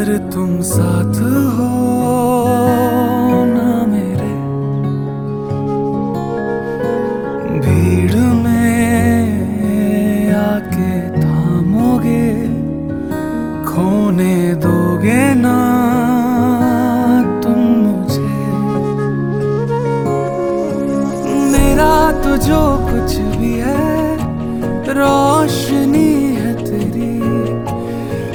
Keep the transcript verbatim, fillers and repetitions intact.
अगर तुम साथ हो ना मेरे, भीड़ में आके थामोगे, खोने दोगे ना तुम मुझे। मेरा तो जो कुछ भी है रोशन